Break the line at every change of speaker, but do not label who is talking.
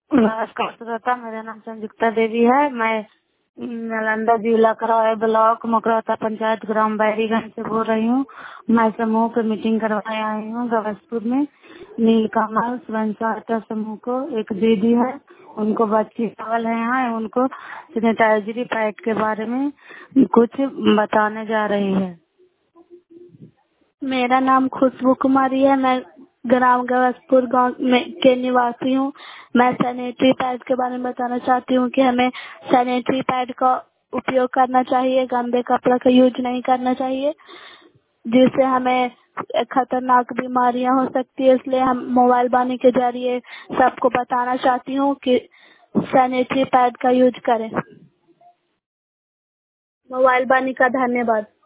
नमस्कार श्रोता, मेरा नाम संयुक्ता देवी है। मैं नालंदा जिला कराए ब्लॉक मकरौता पंचायत ग्राम बैरीगंज से बोल रही हूँ। मैं समूह की मीटिंग करवाए आई हूँ गवसपुर में। नीलकमल स्वयं सहायता समूह को एक दीदी है, उनको बच्ची पागल है यहाँ, उनको सैनिटाइजरी पैड के बारे में कुछ बताने जा रही है।
मेरा नाम खुशबू कुमारी है। मैं ग्राम गवसपुर गांव में के निवासी हूँ। मैं सैनिटरी पैड के बारे में बताना चाहती हूँ कि हमें सैनिटरी पैड का उपयोग करना चाहिए, गंदे कपड़े का यूज नहीं करना चाहिए, जिससे हमें खतरनाक बीमारियां हो सकती है। इसलिए हम मोबाइल वाणी के जरिए सबको बताना चाहती हूँ कि सैनिटरी पैड का यूज करें। मोबाइल वाणी का धन्यवाद।